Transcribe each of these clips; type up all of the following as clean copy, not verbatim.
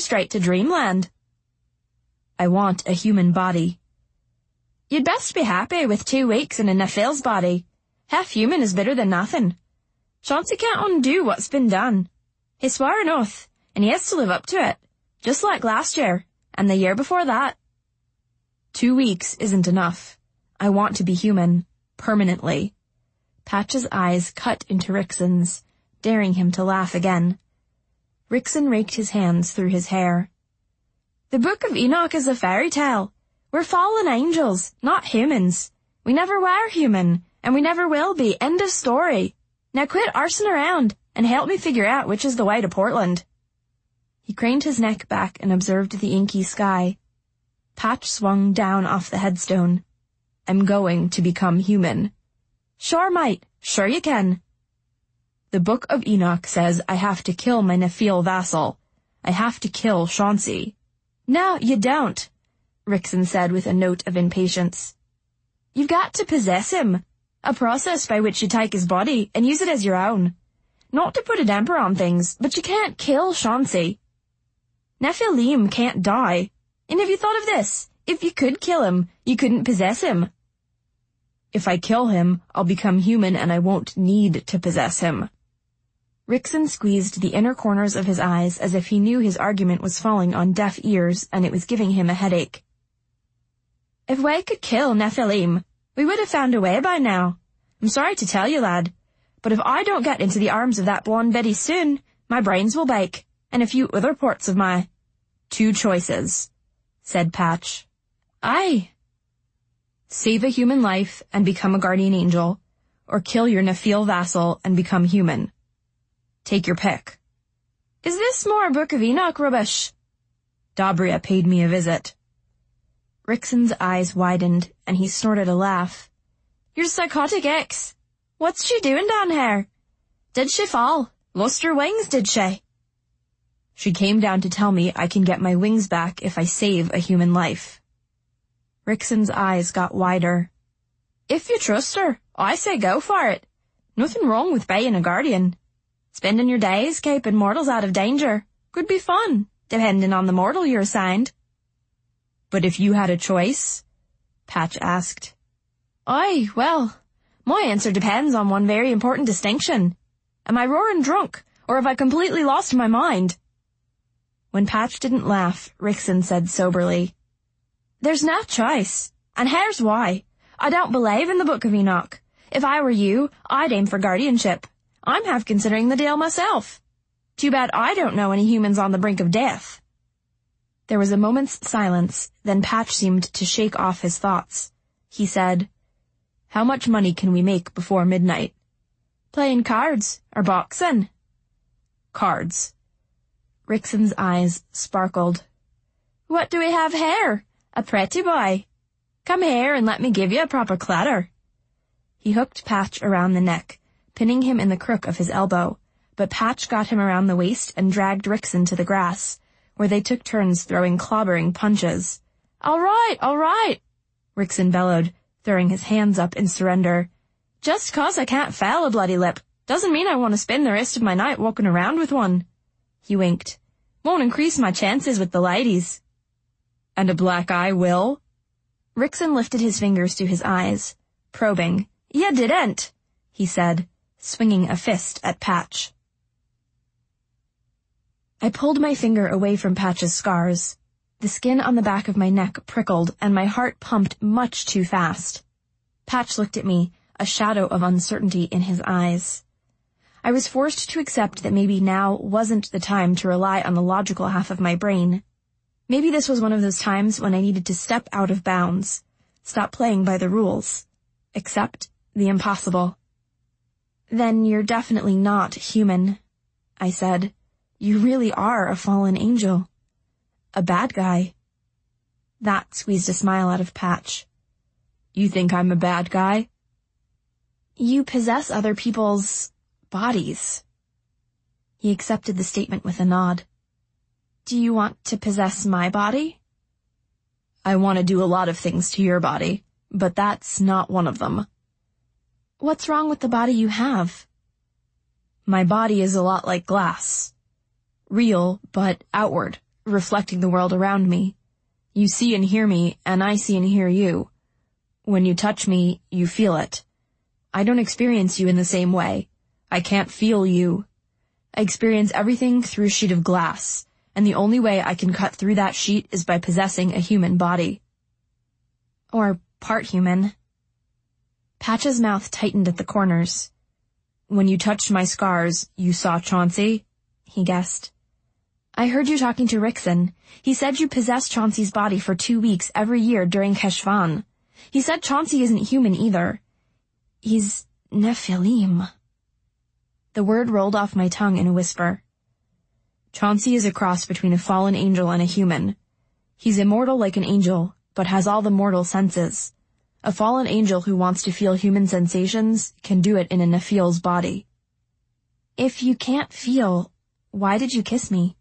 straight to dreamland. I want a human body. You'd best be happy with 2 weeks in a Nephil's body. Half human is better than nothing. Chauncey can't undo what's been done. He swore an oath, and he has to live up to it, just like last year, and the year before that. 2 weeks isn't enough. I want to be human, permanently. Patch's eyes cut into Rixon's, daring him to laugh again. Rixon raked his hands through his hair. The Book of Enoch is a fairy tale. We're fallen angels, not humans. We never were human, and we never will be. End of story. Now quit arsing around, and help me figure out which is the way to Portland. He craned his neck back and observed the inky sky. Patch swung down off the headstone. I'm going to become human. Sure, mate. Sure you can. The Book of Enoch says I have to kill my Nephil vassal. I have to kill Chauncey. No, you don't, Rixon said with a note of impatience. You've got to possess him, a process by which you take his body and use it as your own. Not to put a damper on things, but you can't kill Chauncey. Nephilim can't die. And have you thought of this? If you could kill him, you couldn't possess him. If I kill him, I'll become human and I won't need to possess him. Rixon squeezed the inner corners of his eyes as if he knew his argument was falling on deaf ears and it was giving him a headache. If we could kill Nephilim, we would have found a way by now. I'm sorry to tell you, lad, but if I don't get into the arms of that blonde Betty soon, my brains will bake, and a few other parts of my... 2 choices, said Patch. Aye. Save a human life and become a guardian angel, or kill your Nephil vassal and become human. Take your pick. Is this more Book of Enoch rubbish? Dabria paid me a visit. Rixon's eyes widened, and he snorted a laugh. Your psychotic ex. What's she doing down here? Did she fall? Lost her wings, did she? She came down to tell me I can get my wings back if I save a human life. Rixon's eyes got wider. If you trust her, I say go for it. Nothing wrong with being a guardian. Spending your days keeping mortals out of danger could be fun, depending on the mortal you're assigned. But if you had a choice? Patch asked. Aye, well, my answer depends on one very important distinction. Am I roaring drunk, or have I completely lost my mind? When Patch didn't laugh, Rixon said soberly, There's no choice, and here's why. I don't believe in the Book of Enoch. If I were you, I'd aim for guardianship. I'm half considering the deal myself. Too bad I don't know any humans on the brink of death. There was a moment's silence, then Patch seemed to shake off his thoughts. He said, How much money can we make before midnight? Playing cards, or boxing? Cards. Rixon's eyes sparkled. What do we have here? A pretty boy. Come here and let me give you a proper clatter. He hooked Patch around the neck, pinning him in the crook of his elbow, but Patch got him around the waist and dragged Rixon to the grass, where they took turns throwing clobbering punches. All right, Rixon bellowed, throwing his hands up in surrender. Just 'cause I can't fail a bloody lip doesn't mean I want to spend the rest of my night walking around with one. He winked. Won't increase my chances with the ladies. And a black eye will? Rixon lifted his fingers to his eyes, probing. You didn't, he said, swinging a fist at Patch. I pulled my finger away from Patch's scars. The skin on the back of my neck prickled, and my heart pumped much too fast. Patch looked at me, a shadow of uncertainty in his eyes. I was forced to accept that maybe now wasn't the time to rely on the logical half of my brain. Maybe this was one of those times when I needed to step out of bounds, stop playing by the rules, accept the impossible. Then you're definitely not human, I said. You really are a fallen angel. A bad guy. That squeezed a smile out of Patch. You think I'm a bad guy? You possess other people's bodies. He accepted the statement with a nod. Do you want to possess my body? I want to do a lot of things to your body, but that's not one of them. What's wrong with the body you have? My body is a lot like glass. Real, but outward, reflecting the world around me. You see and hear me, and I see and hear you. When you touch me, you feel it. I don't experience you in the same way. I can't feel you. I experience everything through a sheet of glass, and the only way I can cut through that sheet is by possessing a human body. Or part human. Patch's mouth tightened at the corners. When you touched my scars, you saw Chauncey? He guessed. I heard you talking to Rickson. He said you possessed Chauncey's body for 2 weeks every year during Keshvan. He said Chauncey isn't human either. He's Nephilim. The word rolled off my tongue in a whisper. Chauncey is a cross between a fallen angel and a human. He's immortal like an angel, but has all the mortal senses. A fallen angel who wants to feel human sensations can do it in a Nephil's body. If you can't feel, why did you kiss me?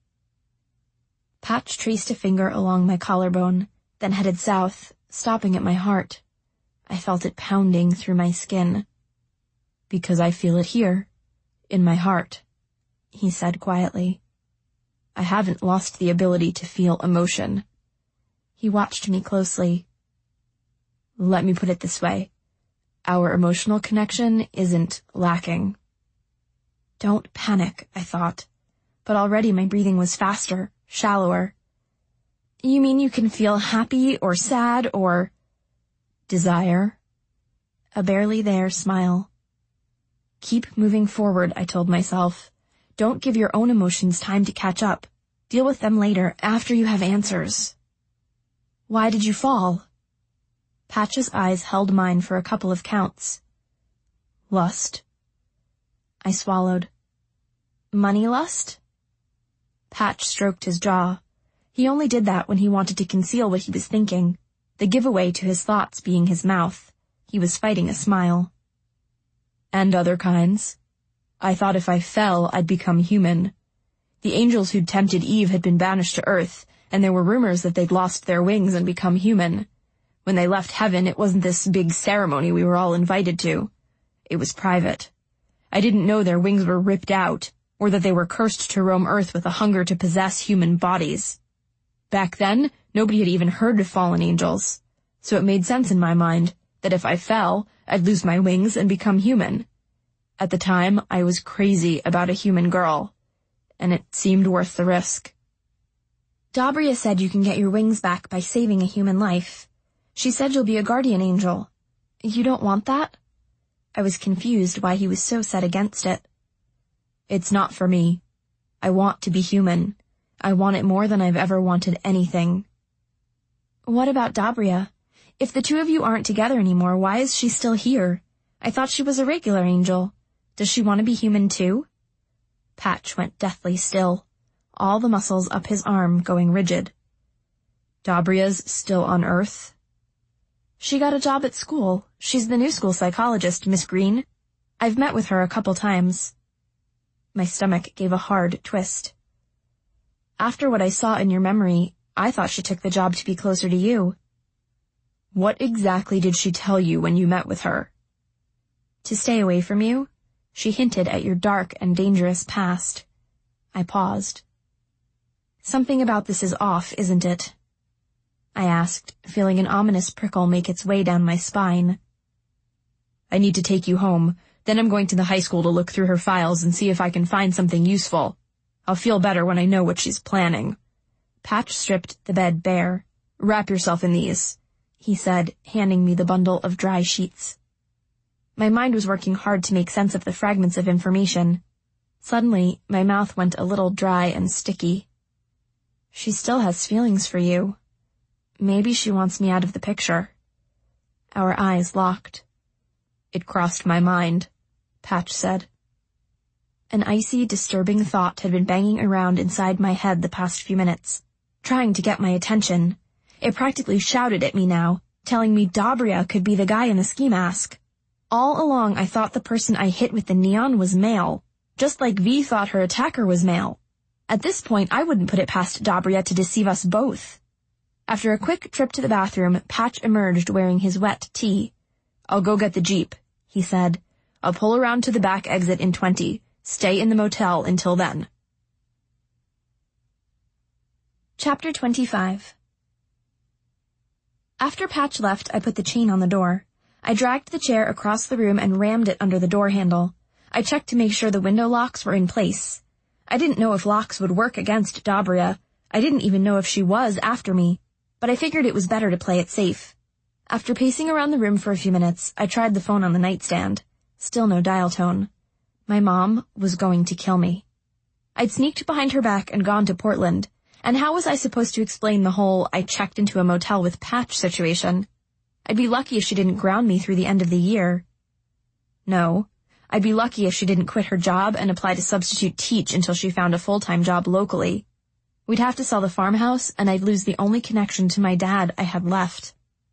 Patch traced a finger along my collarbone, then headed south, stopping at my heart. I felt it pounding through my skin. Because I feel it here, in my heart, he said quietly. I haven't lost the ability to feel emotion. He watched me closely. Let me put it this way. Our emotional connection isn't lacking. Don't panic, I thought, but already my breathing was faster, shallower. You mean you can feel happy or sad or desire? A barely there smile. Keep moving forward, I told myself. Don't give your own emotions time to catch up. Deal with them later, after you have answers. Why did you fall? Patch's eyes held mine for a couple of counts. Lust. I swallowed. Money lust? Patch stroked his jaw. He only did that when he wanted to conceal what he was thinking, the giveaway to his thoughts being his mouth. He was fighting a smile. And other kinds. I thought if I fell, I'd become human. The angels who'd tempted Eve had been banished to Earth, and there were rumors that they'd lost their wings and become human. When they left heaven, it wasn't this big ceremony we were all invited to. It was private. I didn't know their wings were ripped out, or that they were cursed to roam Earth with a hunger to possess human bodies. Back then, nobody had even heard of fallen angels, so it made sense in my mind that if I fell, I'd lose my wings and become human. At the time, I was crazy about a human girl, and it seemed worth the risk. Dabria said you can get your wings back by saving a human life. She said you'll be a guardian angel. You don't want that? I was confused why he was so set against it. It's not for me. I want to be human. I want it more than I've ever wanted anything. What about Dabria? If the two of you aren't together anymore, why is she still here? I thought she was a regular angel. Does she want to be human too? Patch went deathly still, all the muscles up his arm going rigid. Dabria's still on Earth? She got a job at school. She's the new school psychologist, Miss Green. I've met with her a couple times. My stomach gave a hard twist. After what I saw in your memory, I thought she took the job to be closer to you. What exactly did she tell you when you met with her? To stay away from you? She hinted at your dark and dangerous past. I paused. Something about this is off, isn't it? I asked, feeling an ominous prickle make its way down my spine. I need to take you home. Then I'm going to the high school to look through her files and see if I can find something useful. I'll feel better when I know what she's planning. Patch stripped the bed bare. Wrap yourself in these, he said, handing me the bundle of dry sheets. My mind was working hard to make sense of the fragments of information. Suddenly, my mouth went a little dry and sticky. She still has feelings for you. Maybe she wants me out of the picture. Our eyes locked. It crossed my mind, Patch said. An icy, disturbing thought had been banging around inside my head the past few minutes, trying to get my attention. It practically shouted at me now, telling me Dabria could be the guy in the ski mask. All along I thought the person I hit with the neon was male, just like V thought her attacker was male. At this point, I wouldn't put it past Dabria to deceive us both. After a quick trip to the bathroom, Patch emerged wearing his wet tee. I'll go get the Jeep, he said. I'll pull around to the back exit in 20. Stay in the motel until then. Chapter 25. After Patch left, I put the chain on the door. I dragged the chair across the room and rammed it under the door handle. I checked to make sure the window locks were in place. I didn't know if locks would work against Dobria. I didn't even know if she was after me, but I figured it was better to play it safe. After pacing around the room for a few minutes, I tried the phone on the nightstand. Still no dial tone. My mom was going to kill me. I'd sneaked behind her back and gone to Portland, and how was I supposed to explain the whole I checked into a motel with Patch situation? I'd be lucky if she didn't ground me through the end of the year. No, I'd be lucky if she didn't quit her job and apply to substitute teach until she found a full-time job locally. We'd have to sell the farmhouse, and I'd lose the only connection to my dad I had left.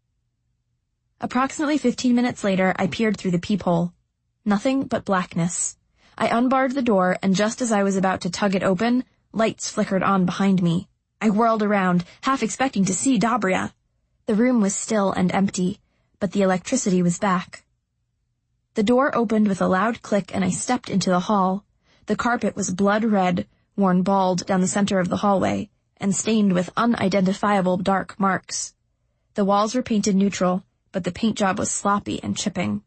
Approximately 15 minutes later, I peered through the peephole. Nothing but blackness. I unbarred the door, and just as I was about to tug it open, lights flickered on behind me. I whirled around, half expecting to see Dobria. The room was still and empty, but the electricity was back. The door opened with a loud click, and I stepped into the hall. The carpet was blood red, worn bald down the center of the hallway, and stained with unidentifiable dark marks. The walls were painted neutral, but the paint job was sloppy and chipping.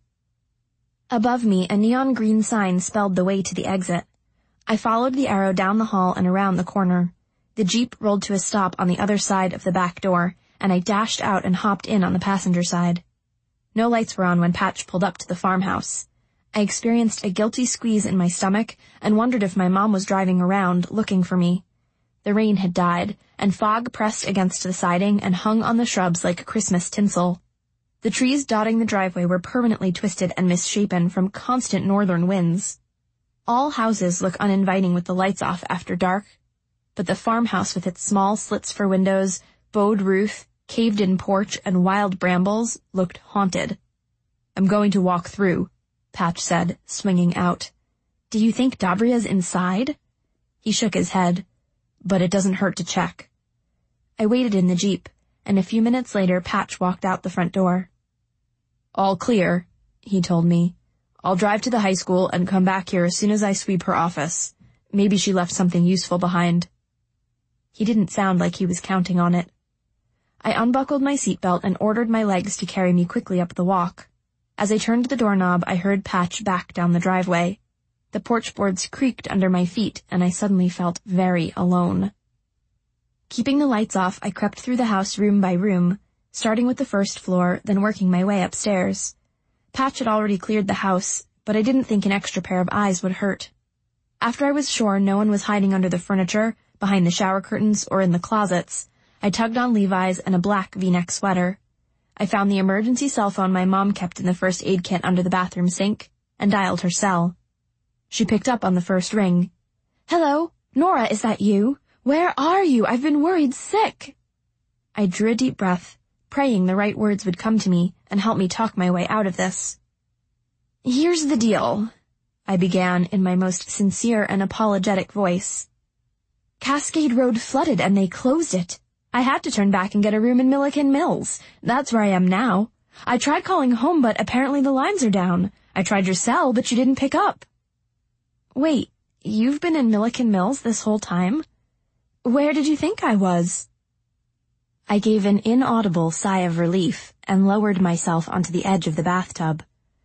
Above me, a neon green sign spelled the way to the exit. I followed the arrow down the hall and around the corner. The Jeep rolled to a stop on the other side of the back door, and I dashed out and hopped in on the passenger side. No lights were on when Patch pulled up to the farmhouse. I experienced a guilty squeeze in my stomach and wondered if my mom was driving around looking for me. The rain had died, and fog pressed against the siding and hung on the shrubs like Christmas tinsel. The trees dotting the driveway were permanently twisted and misshapen from constant northern winds. All houses look uninviting with the lights off after dark, but the farmhouse with its small slits for windows, bowed roof, caved-in porch, and wild brambles looked haunted. "I'm going to walk through," Patch said, swinging out. "Do you think Dobria's inside?" He shook his head. "But it doesn't hurt to check." I waited in the Jeep, and a few minutes later Patch walked out the front door. "All clear," he told me. "I'll drive to the high school and come back here as soon as I sweep her office. Maybe she left something useful behind." He didn't sound like he was counting on it. I unbuckled my seatbelt and ordered my legs to carry me quickly up the walk. As I turned the doorknob, I heard Patch back down the driveway. The porch boards creaked under my feet, and I suddenly felt very alone. Keeping the lights off, I crept through the house room by room, starting with the first floor, then working my way upstairs. Patch had already cleared the house, but I didn't think an extra pair of eyes would hurt. After I was sure no one was hiding under the furniture, behind the shower curtains, or in the closets, I tugged on Levi's and a black V-neck sweater. I found the emergency cell phone my mom kept in the first aid kit under the bathroom sink, and dialed her cell. She picked up on the first ring. "Hello? Nora, is that you? Where are you? I've been worried sick." I drew a deep breath, praying the right words would come to me and help me talk my way out of this. "Here's the deal," I began in my most sincere and apologetic voice. "Cascade Road flooded and they closed it. I had to turn back and get a room in Milliken Mills. That's where I am now. I tried calling home, but apparently the lines are down. I tried your cell, but you didn't pick up." "Wait, you've been in Milliken Mills this whole time? Where did you think I was?" I gave an inaudible sigh of relief and lowered myself onto the edge of the bathtub.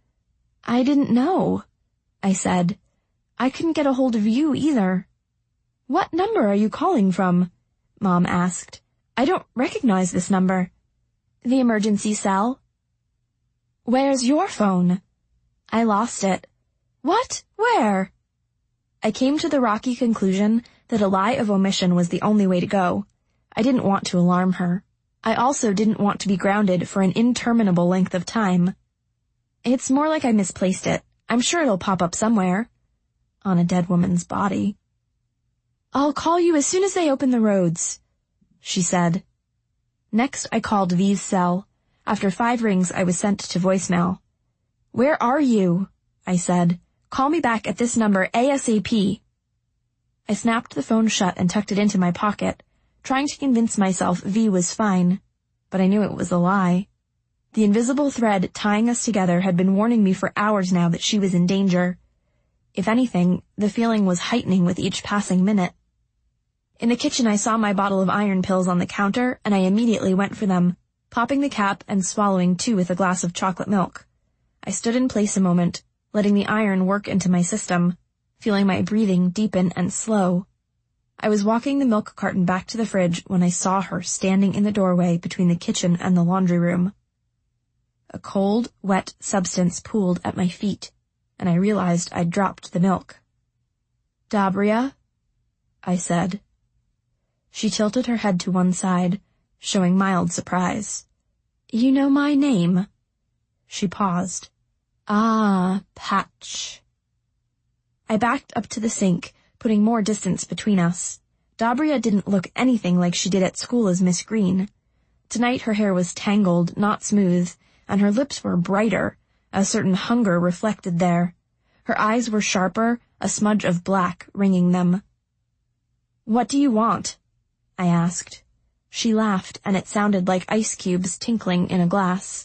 "I didn't know," I said. "I couldn't get a hold of you either." "What number are you calling from?" Mom asked. "I don't recognize this number." "The emergency cell." "Where's your phone?" "I lost it." "What? Where?" I came to the rocky conclusion that a lie of omission was the only way to go. I didn't want to alarm her. I also didn't want to be grounded for an interminable length of time. "It's more like I misplaced it. I'm sure it'll pop up somewhere." On a dead woman's body. "I'll call you as soon as they open the roads," she said. Next, I called V's cell. After 5 rings, I was sent to voicemail. "Where are you?" I said. "Call me back at this number ASAP." I snapped the phone shut and tucked it into my pocket, trying to convince myself V was fine, but I knew it was a lie. The invisible thread tying us together had been warning me for hours now that she was in danger. If anything, the feeling was heightening with each passing minute. In the kitchen, I saw my bottle of iron pills on the counter, and I immediately went for them, popping the cap and swallowing 2 with a glass of chocolate milk. I stood in place a moment, letting the iron work into my system, feeling my breathing deepen and slow. I was walking the milk carton back to the fridge when I saw her standing in the doorway between the kitchen and the laundry room. A cold, wet substance pooled at my feet, and I realized I'd dropped the milk. "Dabria?" I said. She tilted her head to one side, showing mild surprise. "You know my name?" She paused. "Ah, Patch." I backed up to the sink, putting more distance between us. Dabria didn't look anything like she did at school as Miss Green. Tonight her hair was tangled, not smooth, and her lips were brighter, a certain hunger reflected there. Her eyes were sharper, a smudge of black ringing them. "What do you want?" I asked. She laughed, and it sounded like ice cubes tinkling in a glass.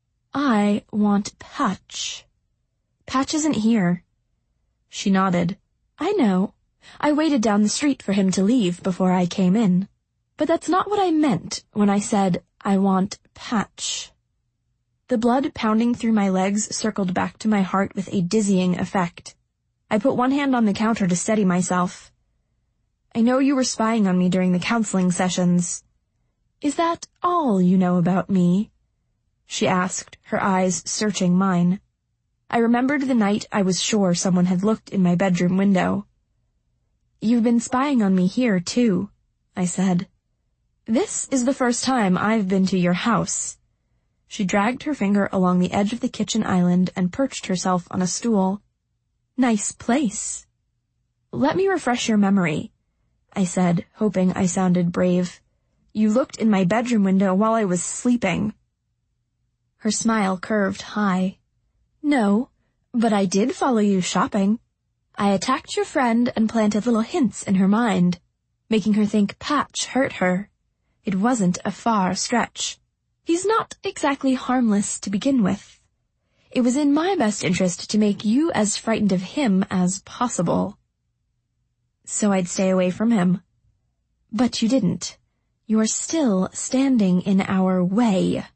"I want Patch." "Patch isn't here." She nodded. "I know. I waited down the street for him to leave before I came in. But that's not what I meant when I said I want Patch." The blood pounding through my legs circled back to my heart with a dizzying effect. I put one hand on the counter to steady myself. "I know you were spying on me during the counseling sessions. Is that all you know about me?" she asked, her eyes searching mine. I remembered the night I was sure someone had looked in my bedroom window. "You've been spying on me here, too," I said. "This is the first time I've been to your house." She dragged her finger along the edge of the kitchen island and perched herself on a stool. "Nice place." "Let me refresh your memory," I said, hoping I sounded brave. "You looked in my bedroom window while I was sleeping." Her smile curved high. "No, but I did follow you shopping. I attacked your friend and planted little hints in her mind, making her think Patch hurt her. It wasn't a far stretch. He's not exactly harmless to begin with. It was in my best interest to make you as frightened of him as possible. So I'd stay away from him. But you didn't. You're still standing in our way."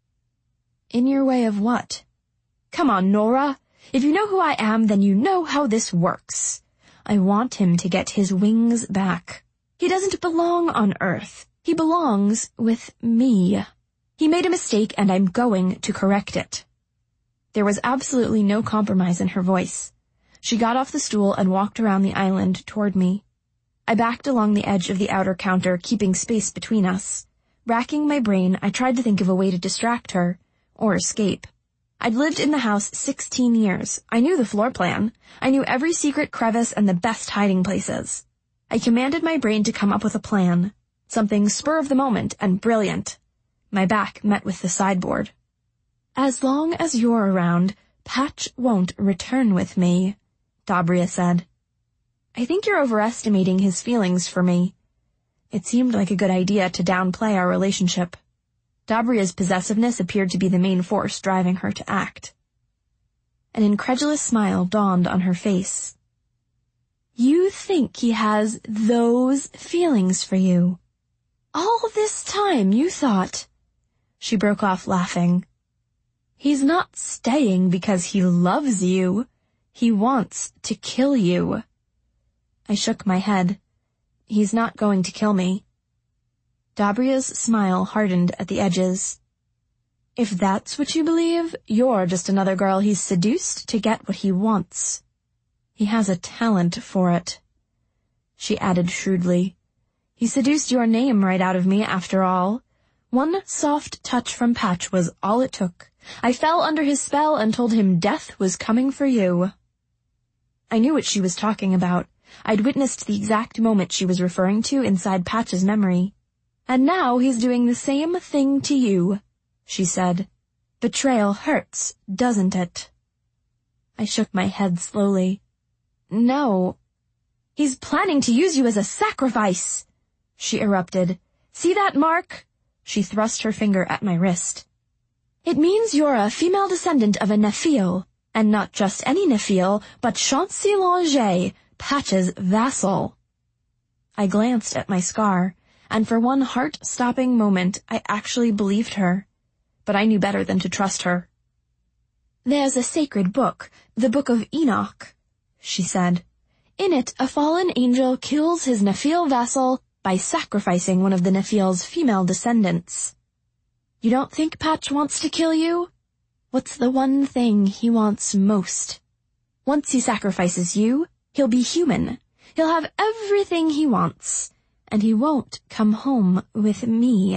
"In your way of what?" "Come on, Nora. If you know who I am, then you know how this works. I want him to get his wings back. He doesn't belong on Earth. He belongs with me. He made a mistake, and I'm going to correct it." There was absolutely no compromise in her voice. She got off the stool and walked around the island toward me. I backed along the edge of the outer counter, keeping space between us. Racking my brain, I tried to think of a way to distract her, or escape. I'd lived in the house 16 years. I knew the floor plan. I knew every secret crevice and the best hiding places. I commanded my brain to come up with a plan. Something spur of the moment and brilliant. My back met with the sideboard. "As long as you're around, Patch won't return with me," Dabria said. "I think you're overestimating his feelings for me." It seemed like a good idea to downplay our relationship. Dabria's possessiveness appeared to be the main force driving her to act. An incredulous smile dawned on her face. "You think he has those feelings for you? All this time you thought—" She broke off laughing. "He's not staying because he loves you. He wants to kill you." I shook my head. "He's not going to kill me." Dabria's smile hardened at the edges. "If that's what you believe, you're just another girl he's seduced to get what he wants. He has a talent for it." She added shrewdly, "He seduced your name right out of me, after all. One soft touch from Patch was all it took. I fell under his spell and told him death was coming for you." I knew what she was talking about. I'd witnessed the exact moment she was referring to inside Patch's memory. "And now he's doing the same thing to you," she said. "Betrayal hurts, doesn't it?" I shook my head slowly. "No." "He's planning to use you as a sacrifice," she erupted. "See that mark?" She thrust her finger at my wrist. "It means you're a female descendant of a Nephil, and not just any Nephil, but Chauncey Langer, Patch's vassal." I glanced at my scar, and for one heart-stopping moment I actually believed her. But I knew better than to trust her. "There's a sacred book, the Book of Enoch," she said. "In it, a fallen angel kills his Nephil vassal by sacrificing one of the Nephil's female descendants. You don't think Patch wants to kill you? What's the one thing he wants most? Once he sacrifices you, he'll be human. He'll have everything he wants, and he won't come home with me."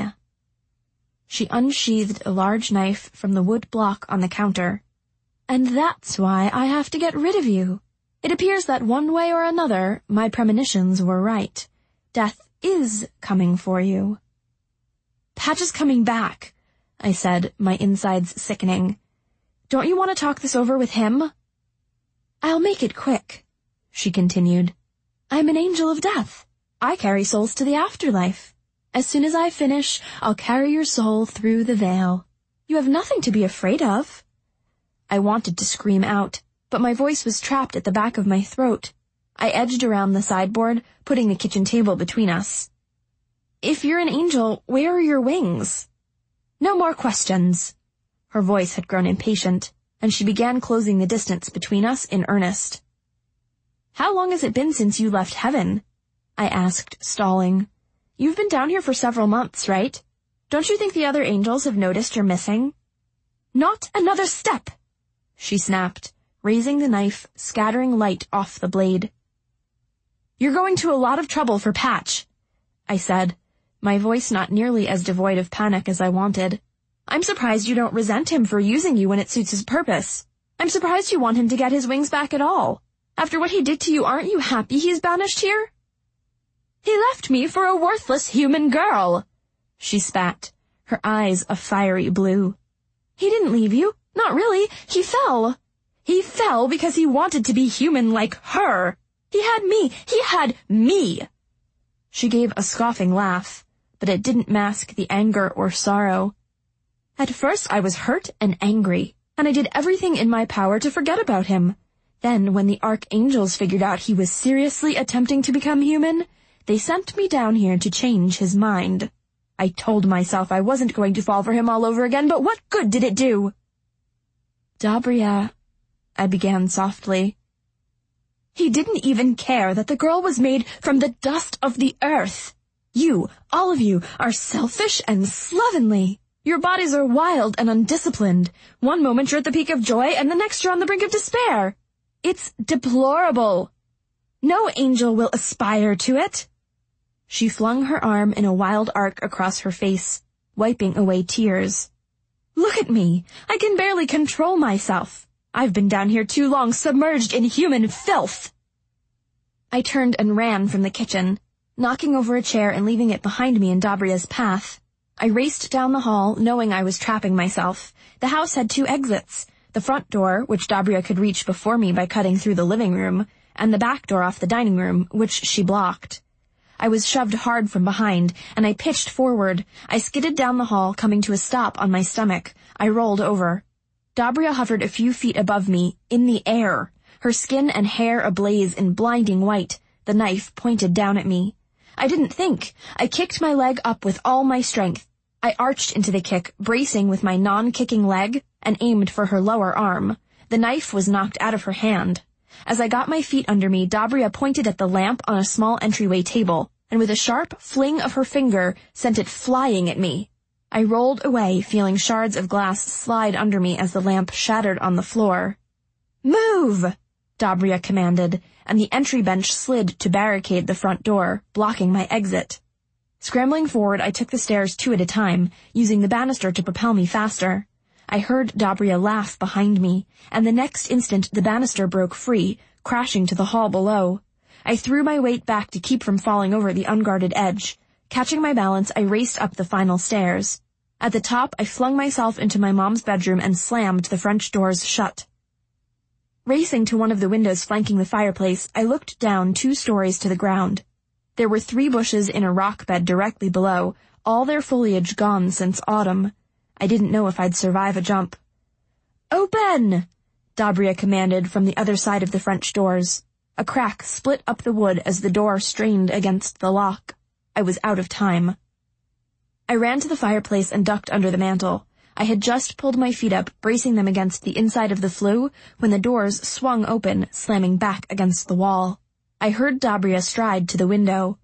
She unsheathed a large knife from the wood block on the counter. "And that's why I have to get rid of you. It appears that one way or another, my premonitions were right. Death is coming for you." "Patch is coming back," I said, my insides sickening. "Don't you want to talk this over with him?" "I'll make it quick," she continued. "I'm an angel of death. I carry souls to the afterlife. As soon as I finish, I'll carry your soul through the veil. You have nothing to be afraid of." I wanted to scream out, but my voice was trapped at the back of my throat. I edged around the sideboard, putting the kitchen table between us. "If you're an angel, where are your wings?" "No more questions." Her voice had grown impatient, and she began closing the distance between us in earnest. "How long has it been since you left heaven?" I asked, stalling. "You've been down here for several months, right? Don't you think the other angels have noticed you're missing?" "Not another step!" she snapped, raising the knife, scattering light off the blade. "You're going to a lot of trouble for Patch," I said, my voice not nearly as devoid of panic as I wanted. "I'm surprised you don't resent him for using you when it suits his purpose. I'm surprised you want him to get his wings back at all. After what he did to you, aren't you happy he's banished here?" "He left me for a worthless human girl," she spat, her eyes a fiery blue. "He didn't leave you. Not really. He fell. He fell because he wanted to be human like her. He had me. He had me." She gave a scoffing laugh, but it didn't mask the anger or sorrow. "At first I was hurt and angry, and I did everything in my power to forget about him. Then, when the archangels figured out he was seriously attempting to become human, they sent me down here to change his mind. I told myself I wasn't going to fall for him all over again, but what good did it do?" "Dabria," I began softly. "He didn't even care that the girl was made from the dust of the earth. You, all of you, are selfish and slovenly. Your bodies are wild and undisciplined. One moment you're at the peak of joy, and the next you're on the brink of despair. It's deplorable. No angel will aspire to it." She flung her arm in a wild arc across her face, wiping away tears. "Look at me. I can barely control myself. I've been down here too long, submerged in human filth." I turned and ran from the kitchen, knocking over a chair and leaving it behind me in Dabria's path. I raced down the hall, knowing I was trapping myself. The house had 2 exits, the front door, which Dabria could reach before me by cutting through the living room, and the back door off the dining room, which she blocked. I was shoved hard from behind, and I pitched forward. I skidded down the hall, coming to a stop on my stomach. I rolled over. Dabria hovered a few feet above me, in the air, her skin and hair ablaze in blinding white, the knife pointed down at me. I didn't think. I kicked my leg up with all my strength. I arched into the kick, bracing with my non-kicking leg, and aimed for her lower arm. The knife was knocked out of her hand. As I got my feet under me, Dabria pointed at the lamp on a small entryway table, and with a sharp fling of her finger, sent it flying at me. I rolled away, feeling shards of glass slide under me as the lamp shattered on the floor. "Move!" Dabria commanded, and the entry bench slid to barricade the front door, blocking my exit. Scrambling forward, I took the stairs 2 at a time, using the banister to propel me faster. I heard Dabria laugh behind me, and the next instant the banister broke free, crashing to the hall below. I threw my weight back to keep from falling over the unguarded edge. Catching my balance, I raced up the final stairs. At the top, I flung myself into my mom's bedroom and slammed the French doors shut. Racing to one of the windows flanking the fireplace, I looked down 2 stories to the ground. There were 3 bushes in a rock bed directly below, all their foliage gone since autumn. I didn't know if I'd survive a jump. "Open!" Dabria commanded from the other side of the French doors. A crack split up the wood as the door strained against the lock. I was out of time. I ran to the fireplace and ducked under the mantel. I had just pulled my feet up, bracing them against the inside of the flue, when the doors swung open, slamming back against the wall. I heard Dabria stride to the window.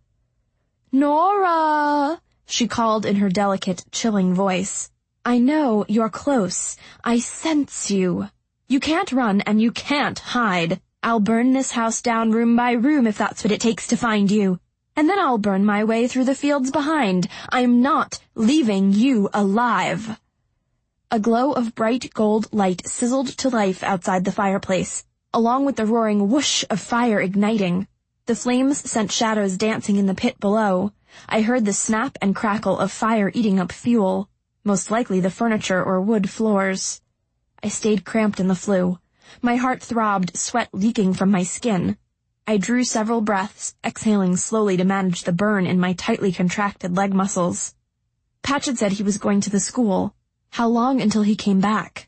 "Nora!" she called in her delicate, chilling voice. "I know you're close. I sense you. You can't run and you can't hide. I'll burn this house down room by room if that's what it takes to find you. And then I'll burn my way through the fields behind. I'm not leaving you alive." A glow of bright gold light sizzled to life outside the fireplace, along with the roaring whoosh of fire igniting. The flames sent shadows dancing in the pit below. I heard the snap and crackle of fire eating up fuel, most likely the furniture or wood floors. I stayed cramped in the flue. My heart throbbed, sweat leaking from my skin. I drew several breaths, exhaling slowly to manage the burn in my tightly contracted leg muscles. Patch had said he was going to the school. How long until he came back?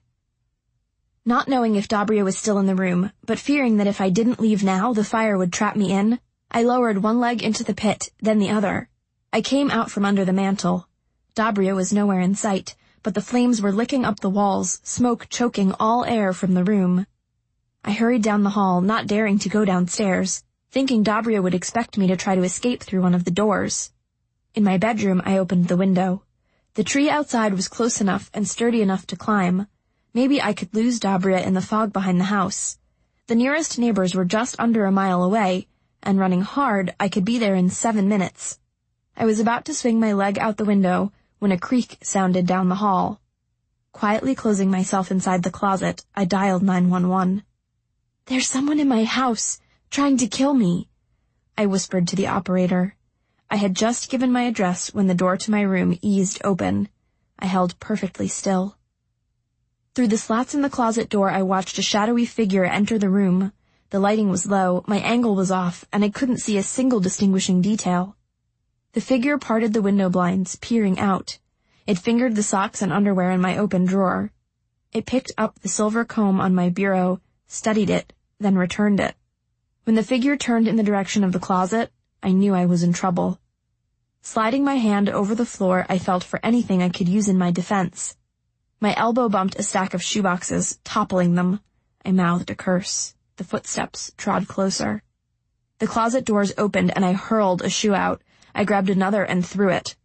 Not knowing if Dabria was still in the room, but fearing that if I didn't leave now, the fire would trap me in, I lowered one leg into the pit, then the other. I came out from under the mantel. Dabria was nowhere in sight, but the flames were licking up the walls, smoke choking all air from the room. I hurried down the hall, not daring to go downstairs, thinking Dabria would expect me to try to escape through one of the doors. In my bedroom, I opened the window. The tree outside was close enough and sturdy enough to climb. Maybe I could lose Dabria in the fog behind the house. The nearest neighbors were just under a mile away, and running hard, I could be there in 7 minutes. I was about to swing my leg out the window when a creak sounded down the hall. Quietly closing myself inside the closet, I dialed 911. "There's someone in my house, trying to kill me," I whispered to the operator. I had just given my address when the door to my room eased open. I held perfectly still. Through the slats in the closet door, I watched a shadowy figure enter the room. The lighting was low, my angle was off, and I couldn't see a single distinguishing detail. The figure parted the window blinds, peering out. It fingered the socks and underwear in my open drawer. It picked up the silver comb on my bureau, studied it, then returned it. When the figure turned in the direction of the closet, I knew I was in trouble. Sliding my hand over the floor, I felt for anything I could use in my defense. My elbow bumped a stack of shoeboxes, toppling them. I mouthed a curse. The footsteps trod closer. The closet doors opened and I hurled a shoe out. I grabbed another and threw it.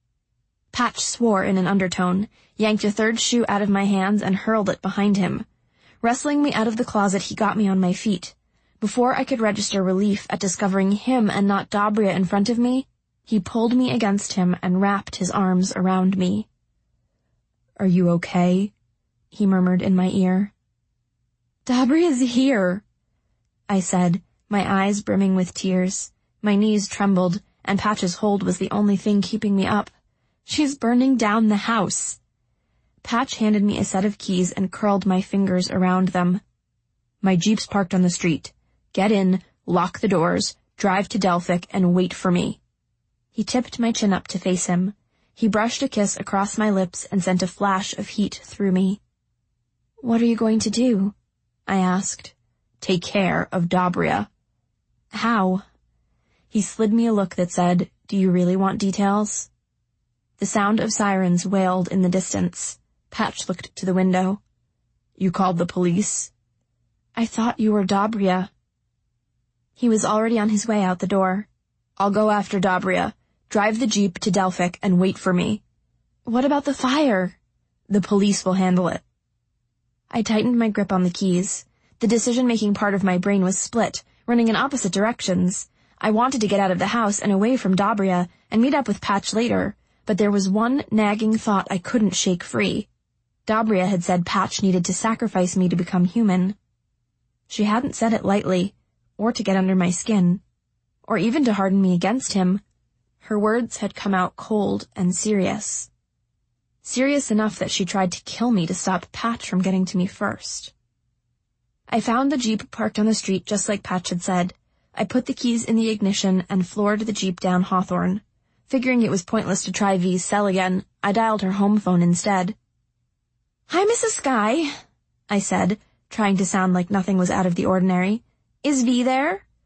Patch swore in an undertone, yanked a third shoe out of my hands and hurled it behind him. Wrestling me out of the closet, he got me on my feet. Before I could register relief at discovering him and not Dabria in front of me, he pulled me against him and wrapped his arms around me. "Are you okay?" he murmured in my ear. "Dabria's here," I said, my eyes brimming with tears. My knees trembled, and Patch's hold was the only thing keeping me up. "She's burning down the house." Patch handed me a set of keys and curled my fingers around them. "My Jeep's parked on the street. Get in, lock the doors, drive to Delphic, and wait for me." He tipped my chin up to face him. He brushed a kiss across my lips and sent a flash of heat through me. "What are you going to do?" I asked. "Take care of Dabria." "How?" He slid me a look that said, "Do you really want details?" The sound of sirens wailed in the distance. Patch looked to the window. "You called the police?" "I thought you were Dabria." He was already on his way out the door. "I'll go after Dabria. Drive the Jeep to Delphic and wait for me." "What about the fire?" "The police will handle it." I tightened my grip on the keys. The decision-making part of my brain was split, running in opposite directions. I wanted to get out of the house and away from Dabria and meet up with Patch later, but there was one nagging thought I couldn't shake free. Dabria had said Patch needed to sacrifice me to become human. She hadn't said it lightly, or to get under my skin, or even to harden me against him. Her words had come out cold and serious. Serious enough that she tried to kill me to stop Patch from getting to me first. I found the Jeep parked on the street just like Patch had said. I put the keys in the ignition and floored the Jeep down Hawthorne. Figuring it was pointless to try V's cell again, I dialed her home phone instead. "Hi, Mrs. Skye," I said, trying to sound like nothing was out of the ordinary. "Is V there?"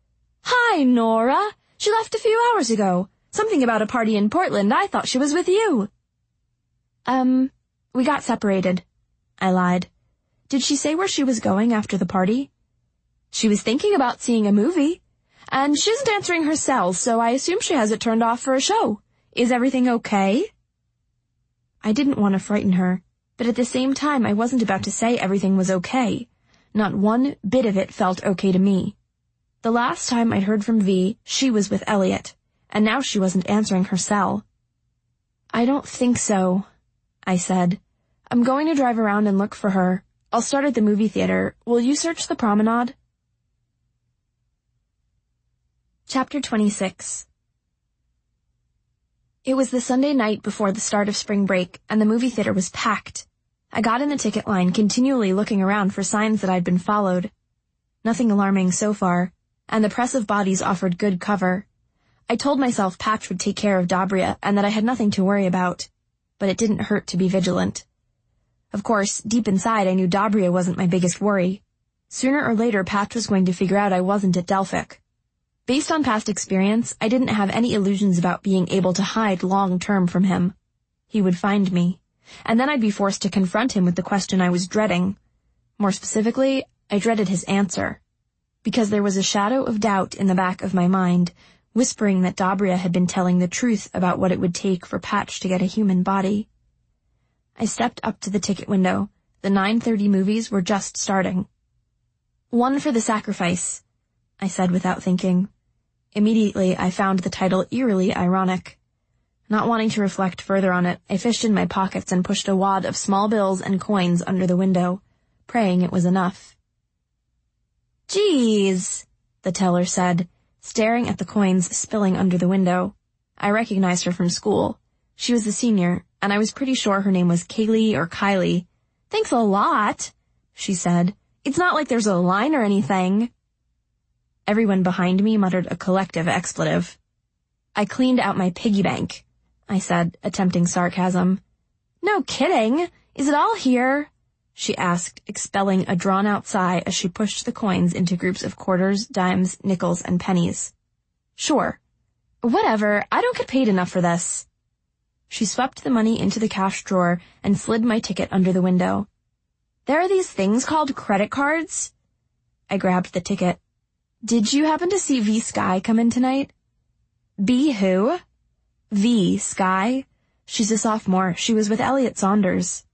Hi, Nora. She left a few hours ago. Something about a party in Portland. I thought she was with you. We got separated. I lied. Did she say where she was going after the party? She was thinking about seeing a movie. And she isn't answering her cell, so I assume she has it turned off for a show. Is everything okay? I didn't want to frighten her, but at the same time I wasn't about to say everything was okay. Not one bit of it felt okay to me. The last time I'd heard from V, she was with Elliot, and now she wasn't answering her cell. I don't think so, I said. I'm going to drive around and look for her. I'll start at the movie theater. Will you search the promenade? Chapter 26. It was the Sunday night before the start of spring break, and the movie theater was packed. I got in the ticket line, continually looking around for signs that I'd been followed. Nothing alarming so far, and the press of bodies offered good cover. I told myself Patch would take care of Dabria and that I had nothing to worry about, but it didn't hurt to be vigilant. Of course, deep inside I knew Dabria wasn't my biggest worry. Sooner or later Patch was going to figure out I wasn't at Delphic. Based on past experience, I didn't have any illusions about being able to hide long-term from him. He would find me, and then I'd be forced to confront him with the question I was dreading. More specifically, I dreaded his answer, because there was a shadow of doubt in the back of my mind, whispering that Dabria had been telling the truth about what it would take for Patch to get a human body. I stepped up to the ticket window. The 9:30 movies were just starting. "One for the Sacrifice," I said without thinking. Immediately, I found the title eerily ironic. Not wanting to reflect further on it, I fished in my pockets and pushed a wad of small bills and coins under the window, praying it was enough. "Geez," the teller said, staring at the coins spilling under the window. I recognized her from school. She was a senior, and I was pretty sure her name was Kaylee or Kylie. "Thanks a lot," she said. "It's not like there's a line or anything." Everyone behind me muttered a collective expletive. "I cleaned out my piggy bank," I said, attempting sarcasm. "No kidding. Is it all here?" she asked, expelling a drawn-out sigh as she pushed the coins into groups of quarters, dimes, nickels, and pennies. "Sure. Whatever. I don't get paid enough for this." She swept the money into the cash drawer and slid my ticket under the window. "There are these things called credit cards?" I grabbed the ticket. "Did you happen to see V. Sky come in tonight?" "B. who?" "V. Sky. She's a sophomore. She was with Elliot Saunders."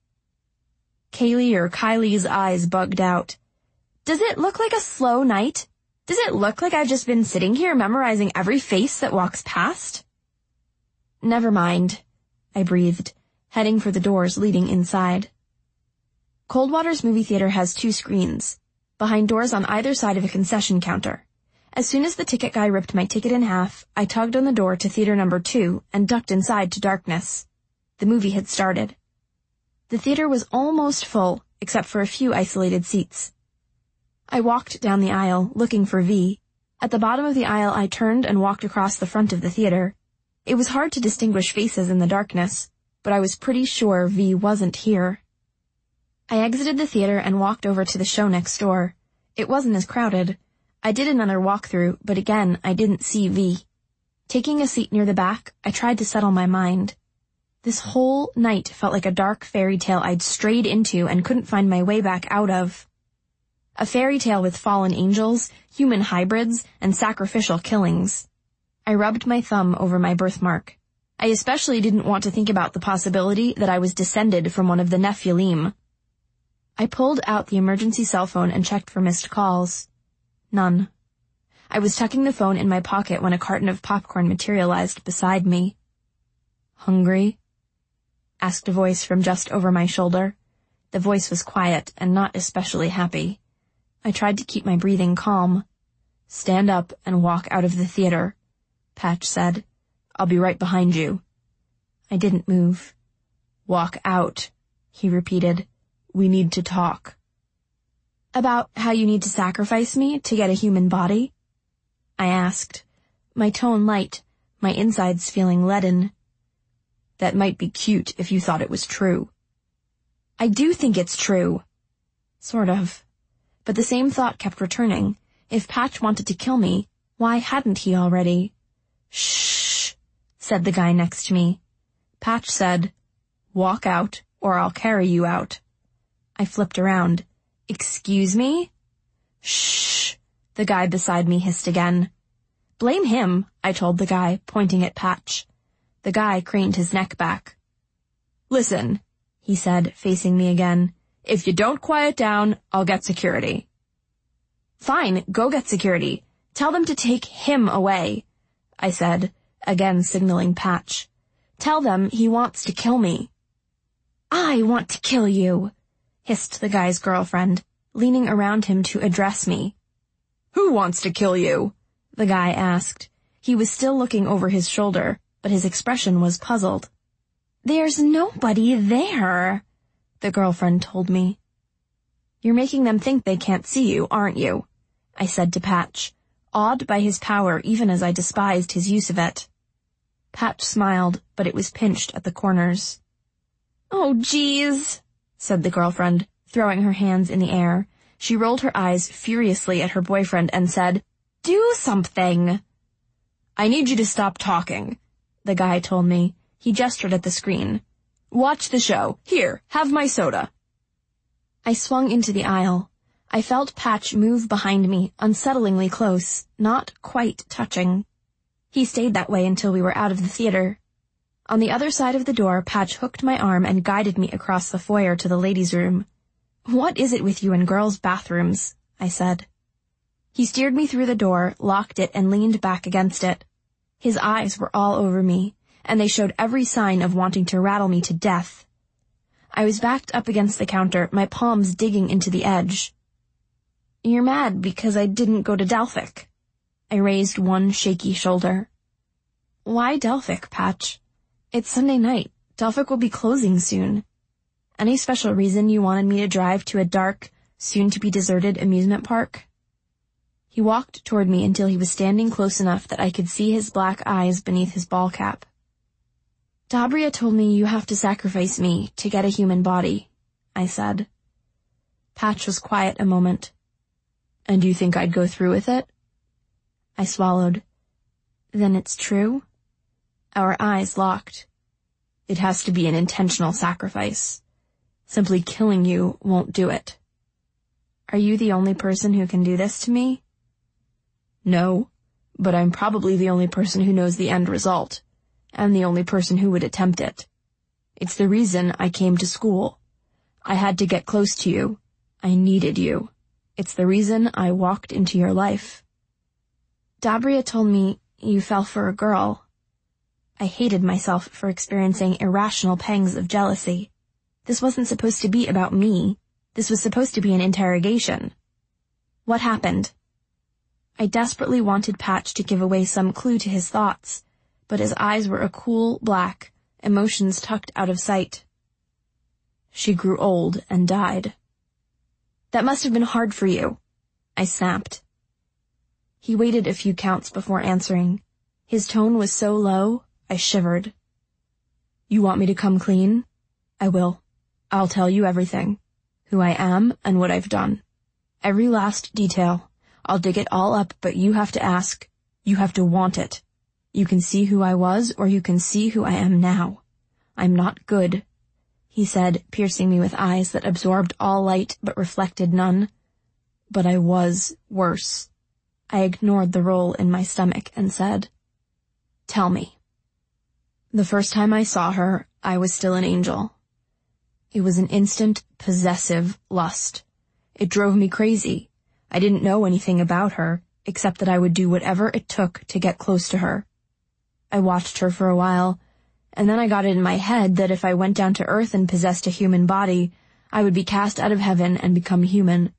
Kaylee or Kylie's eyes bugged out. "Does it look like a slow night? Does it look like I've just been sitting here memorizing every face that walks past?" "Never mind," I breathed, heading for the doors leading inside. Coldwater's movie theater has 2 screens, behind doors on either side of a concession counter. As soon as the ticket guy ripped my ticket in half, I tugged on the door to theater number 2 and ducked inside to darkness. The movie had started. The theater was almost full, except for a few isolated seats. I walked down the aisle, looking for V. At the bottom of the aisle, I turned and walked across the front of the theater. It was hard to distinguish faces in the darkness, but I was pretty sure V wasn't here. I exited the theater and walked over to the show next door. It wasn't as crowded. I did another walkthrough, but again, I didn't see V. Taking a seat near the back, I tried to settle my mind. This whole night felt like a dark fairy tale I'd strayed into and couldn't find my way back out of. A fairy tale with fallen angels, human hybrids, and sacrificial killings. I rubbed my thumb over my birthmark. I especially didn't want to think about the possibility that I was descended from one of the Nephilim. I pulled out the emergency cell phone and checked for missed calls. None. I was tucking the phone in my pocket when a carton of popcorn materialized beside me. "Hungry?" asked a voice from just over my shoulder. The voice was quiet and not especially happy. I tried to keep my breathing calm. "Stand up and walk out of the theater," Patch said. "I'll be right behind you." I didn't move. "Walk out," he repeated. "We need to talk." "About how you need to sacrifice me to get a human body?" I asked, my tone light, my insides feeling leaden. "That might be cute if you thought it was true." "I do think it's true." Sort of. But the same thought kept returning. If Patch wanted to kill me, Why hadn't he already? "Shh," said the guy next to me. Patch said, "Walk out, or I'll carry you out." I flipped around. "Excuse me?" "Shh," the guy beside me hissed again. "Blame him," I told the guy, pointing at Patch. The guy craned his neck back. "Listen," he said, facing me again. "If you don't quiet down, I'll get security." "Fine, go get security. Tell them to take him away," I said, again signaling Patch. "Tell them he wants to kill me." "I want to kill you," hissed the guy's girlfriend, leaning around him to address me. "Who wants to kill you?" the guy asked. He was still looking over his shoulder, but his expression was puzzled. "There's nobody there," the girlfriend told me. "You're making them think they can't see you, aren't you?" I said to Patch, awed by his power even as I despised his use of it. Patch smiled, but it was pinched at the corners. "Oh, geez," said the girlfriend, throwing her hands in the air. She rolled her eyes furiously at her boyfriend and said, "Do something." "I need you to stop talking," the guy told me. He gestured at the screen. "Watch the show. Here, have my soda." I swung into the aisle. I felt Patch move behind me, unsettlingly close, not quite touching. He stayed that way until we were out of the theater. On the other side of the door, Patch hooked my arm and guided me across the foyer to the ladies' room. "What is it with you and girls' bathrooms?" I said. He steered me through the door, locked it, and leaned back against it. His eyes were all over me, and they showed every sign of wanting to rattle me to death. I was backed up against the counter, my palms digging into the edge. "You're mad because I didn't go to Delphic." I raised one shaky shoulder. "Why Delphic, Patch? It's Sunday night. Delphic will be closing soon. Any special reason you wanted me to drive to a dark, soon-to-be-deserted amusement park?" He walked toward me until he was standing close enough that I could see his black eyes beneath his ball cap. "Dabria told me you have to sacrifice me to get a human body," I said. Patch was quiet a moment. "And you think I'd go through with it?" I swallowed. "Then it's true?" Our eyes locked. "It has to be an intentional sacrifice. Simply killing you won't do it." "Are you the only person who can do this to me?" "No, but I'm probably the only person who knows the end result, and the only person who would attempt it. It's the reason I came to school. I had to get close to you. I needed you. It's the reason I walked into your life." "Dabria told me you fell for a girl." I hated myself for experiencing irrational pangs of jealousy. This wasn't supposed to be about me. This was supposed to be an interrogation. "What happened?" I desperately wanted Patch to give away some clue to his thoughts, but his eyes were a cool black, emotions tucked out of sight. "She grew old and died." "That must have been hard for you," I snapped. He waited a few counts before answering. His tone was so low, I shivered. "You want me to come clean? I will. I'll tell you everything. Who I am and what I've done. Every last detail. I'll dig it all up, but you have to ask. You have to want it. You can see who I was, or you can see who I am now. I'm not good," he said, piercing me with eyes that absorbed all light but reflected none. "But I was worse." I ignored the roll in my stomach and said, "Tell me." The first time I saw her, I was still an angel. It was an instant, possessive lust. It drove me crazy. I didn't know anything about her, except that I would do whatever it took to get close to her. I watched her for a while, and then I got it in my head that if I went down to earth and possessed a human body, I would be cast out of heaven and become human.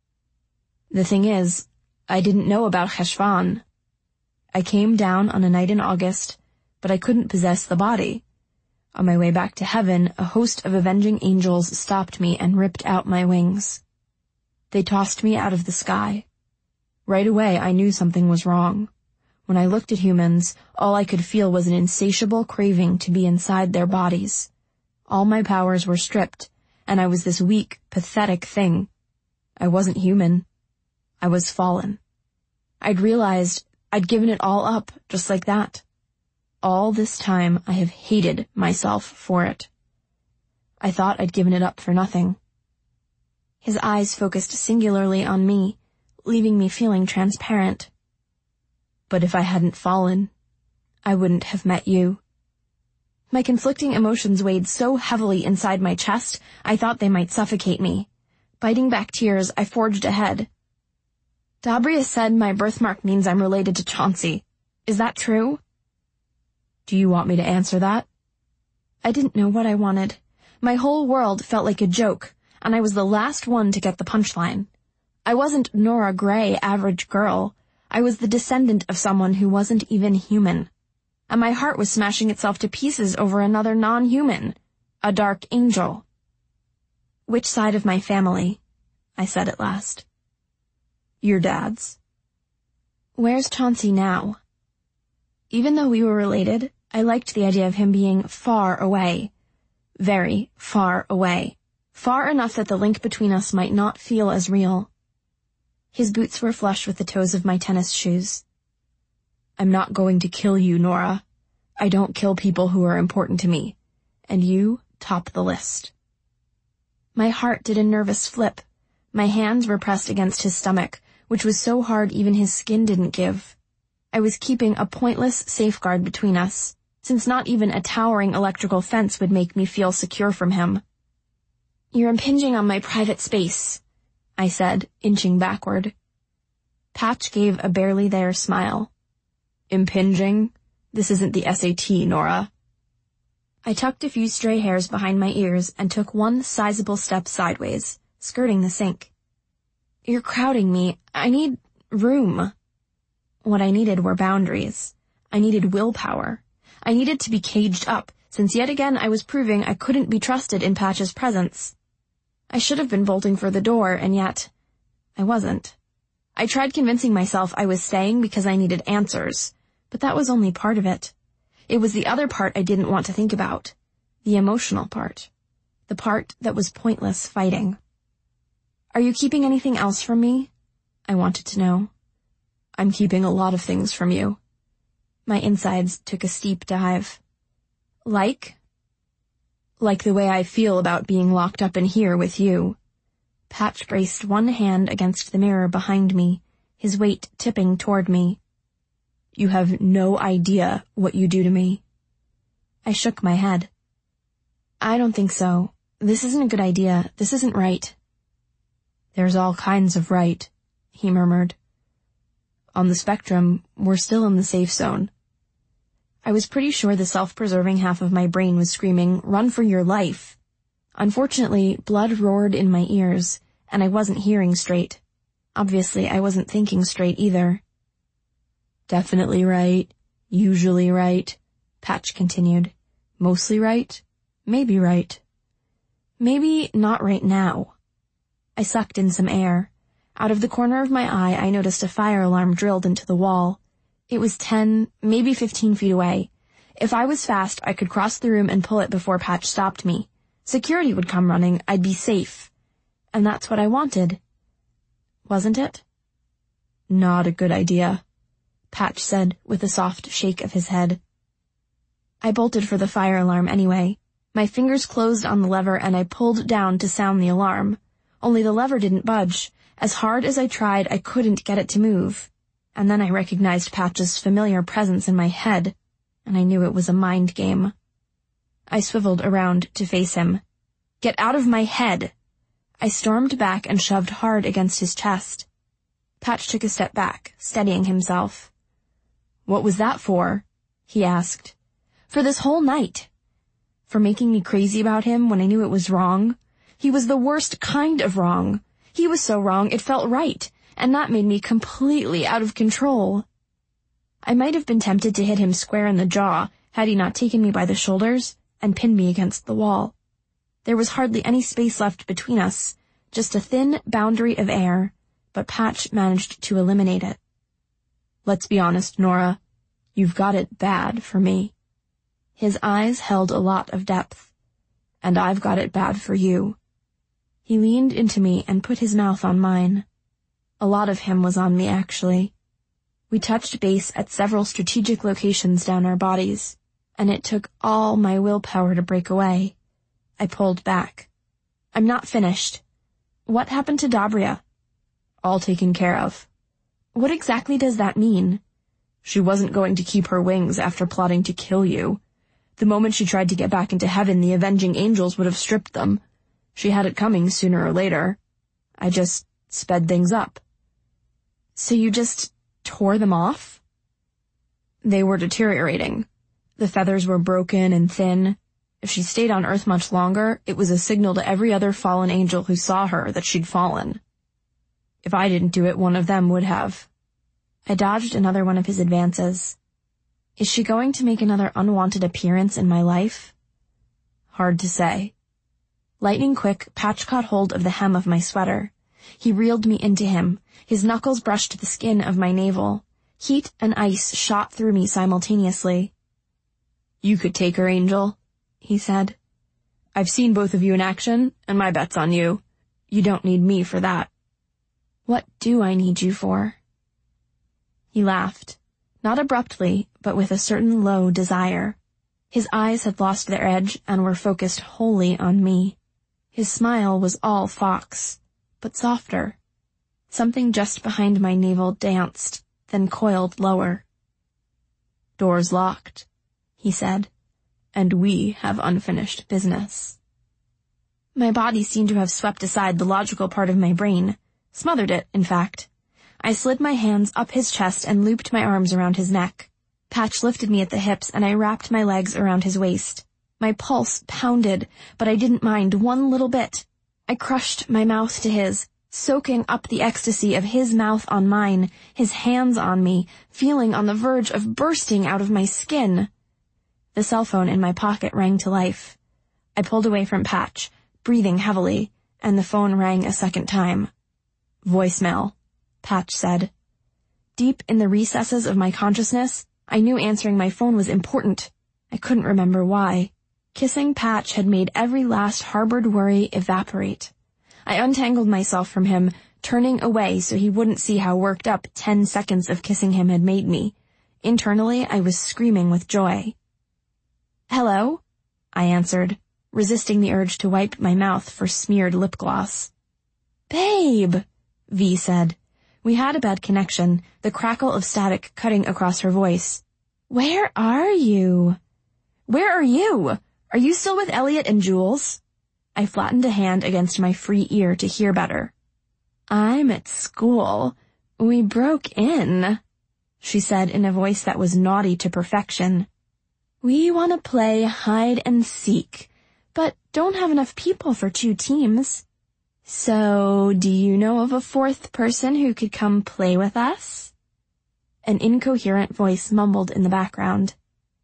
The thing is, I didn't know about Cheshvan. I came down on a night in August, but I couldn't possess the body. On my way back to heaven, a host of avenging angels stopped me and ripped out my wings. They tossed me out of the sky. Right away, I knew something was wrong. When I looked at humans, all I could feel was an insatiable craving to be inside their bodies. All my powers were stripped, and I was this weak, pathetic thing. I wasn't human. I was fallen. I'd realized I'd given it all up, just like that. All this time, I have hated myself for it. I thought I'd given it up for nothing. His eyes focused singularly on me, leaving me feeling transparent. But if I hadn't fallen, I wouldn't have met you. My conflicting emotions weighed so heavily inside my chest, I thought they might suffocate me. Biting back tears, I forged ahead. Dabria said my birthmark means I'm related to Chauncey. Is that true? Do you want me to answer that? I didn't know what I wanted. My whole world felt like a joke, and I was the last one to get the punchline. I wasn't Nora Gray, average girl. I was the descendant of someone who wasn't even human. And my heart was smashing itself to pieces over another non-human, a dark angel. Which side of my family? I said at last. Your dad's. Where's Chauncey now? Even though we were related, I liked the idea of him being far away. Very far away. Far enough that the link between us might not feel as real. His boots were flush with the toes of my tennis shoes. I'm not going to kill you, Nora. I don't kill people who are important to me. And you top the list. My heart did a nervous flip. My hands were pressed against his stomach, which was so hard even his skin didn't give. I was keeping a pointless safeguard between us, since not even a towering electrical fence would make me feel secure from him. You're impinging on my private space, I said, inching backward. Patch gave a barely there smile. Impinging? This isn't the SAT, Nora. I tucked a few stray hairs behind my ears and took one sizable step sideways, skirting the sink. You're crowding me. I need room. What I needed were boundaries. I needed willpower. I needed to be caged up, since yet again I was proving I couldn't be trusted in Patch's presence. I should have been bolting for the door, and yet I wasn't. I tried convincing myself I was staying because I needed answers, but that was only part of it. It was the other part I didn't want to think about. The emotional part. The part that was pointless fighting. Are you keeping anything else from me? I wanted to know. I'm keeping a lot of things from you. My insides took a steep dive. Like the way I feel about being locked up in here with you. Patch braced one hand against the mirror behind me, his weight tipping toward me. You have no idea what you do to me. I shook my head. I don't think so. This isn't a good idea. This isn't right. There's all kinds of right, he murmured. On the spectrum, we're still in the safe zone. I was pretty sure the self-preserving half of my brain was screaming, run for your life. Unfortunately, blood roared in my ears, and I wasn't hearing straight. Obviously, I wasn't thinking straight either. Definitely right. Usually right, Patch continued. Mostly right. Maybe right. Maybe not right now. I sucked in some air. Out of the corner of my eye, I noticed a fire alarm drilled into the wall. It was 10, maybe 15 feet away. If I was fast, I could cross the room and pull it before Patch stopped me. Security would come running. I'd be safe. And that's what I wanted. Wasn't it? Not a good idea, Patch said with a soft shake of his head. I bolted for the fire alarm anyway. My fingers closed on the lever and I pulled down to sound the alarm. Only the lever didn't budge. As hard as I tried, I couldn't get it to move. And then I recognized Patch's familiar presence in my head, and I knew it was a mind game. I swiveled around to face him. Get out of my head! I stormed back and shoved hard against his chest. Patch took a step back, steadying himself. What was that for? He asked. For this whole night. For making me crazy about him when I knew it was wrong. He was the worst kind of wrong. He was so wrong it felt right, and that made me completely out of control. I might have been tempted to hit him square in the jaw had he not taken me by the shoulders and pinned me against the wall. There was hardly any space left between us, just a thin boundary of air, but Patch managed to eliminate it. Let's be honest, Nora. You've got it bad for me. His eyes held a lot of depth. And I've got it bad for you. He leaned into me and put his mouth on mine. A lot of him was on me, actually. We touched base at several strategic locations down our bodies, and it took all my willpower to break away. I pulled back. I'm not finished. What happened to Dabria? All taken care of. What exactly does that mean? She wasn't going to keep her wings after plotting to kill you. The moment she tried to get back into heaven, the avenging angels would have stripped them. She had it coming sooner or later. I just sped things up. So you just tore them off? They were deteriorating. The feathers were broken and thin. If she stayed on Earth much longer, it was a signal to every other fallen angel who saw her that she'd fallen. If I didn't do it, one of them would have. I dodged another one of his advances. Is she going to make another unwanted appearance in my life? Hard to say. Lightning quick, Patch caught hold of the hem of my sweater. He reeled me into him. His knuckles brushed the skin of my navel. Heat and ice shot through me simultaneously. You could take her, Angel, he said. I've seen both of you in action, and my bet's on you. You don't need me for that. What do I need you for? He laughed, not abruptly, but with a certain low desire. His eyes had lost their edge and were focused wholly on me. His smile was all fox, but softer. Something just behind my navel danced, then coiled lower. Doors locked, he said, and we have unfinished business. My body seemed to have swept aside the logical part of my brain, smothered it, in fact. I slid my hands up his chest and looped my arms around his neck. Patch lifted me at the hips, and I wrapped my legs around his waist. My pulse pounded, but I didn't mind one little bit. I crushed my mouth to his, soaking up the ecstasy of his mouth on mine, his hands on me, feeling on the verge of bursting out of my skin. The cell phone in my pocket rang to life. I pulled away from Patch, breathing heavily, and the phone rang a second time. Voicemail, Patch said. Deep in the recesses of my consciousness, I knew answering my phone was important. I couldn't remember why. Kissing Patch had made every last harbored worry evaporate. I untangled myself from him, turning away so he wouldn't see how worked up 10 seconds of kissing him had made me. Internally, I was screaming with joy. Hello? I answered, resisting the urge to wipe my mouth for smeared lip gloss. Babe, V said. We had a bad connection, the crackle of static cutting across her voice. Where are you? Where are you? Are you still with Elliot and Jules? I flattened a hand against my free ear to hear better. I'm at school. We broke in, she said in a voice that was naughty to perfection. We want to play hide and seek, but don't have enough people for 2 teams. So, do you know of a 4th person who could come play with us? An incoherent voice mumbled in the background.